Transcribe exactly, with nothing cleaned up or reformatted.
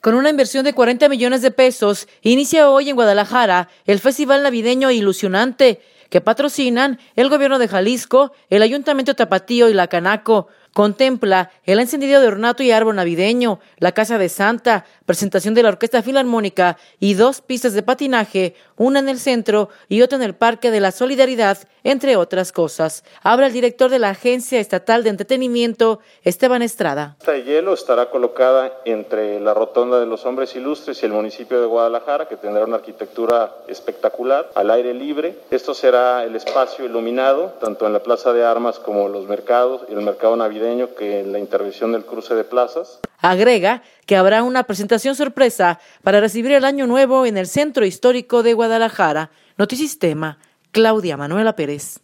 Con una inversión de cuarenta millones de pesos, inicia hoy en Guadalajara el Festival Navideño Ilusionante, que patrocinan el Gobierno de Jalisco, el Ayuntamiento de Tapatío y la Canaco. Contempla el encendido de ornato y árbol navideño, la Casa de Santa, presentación de la Orquesta Filarmónica y dos pistas de patinaje, una en el centro y otra en el Parque de la Solidaridad, entre otras cosas. Habla el director de la Agencia Estatal de Entretenimiento, Esteban Estrada. Esta de hielo estará colocada entre la Rotonda de los Hombres Ilustres y el municipio de Guadalajara, que tendrá una arquitectura espectacular, al aire libre. Esto será el espacio iluminado, tanto en la Plaza de Armas como los mercados y el mercado navideño, que en la intervención del cruce de plazas. Agrega que habrá una presentación sorpresa para recibir el Año Nuevo en el Centro Histórico de Guadalajara. Notisistema, Claudia Manuela Pérez.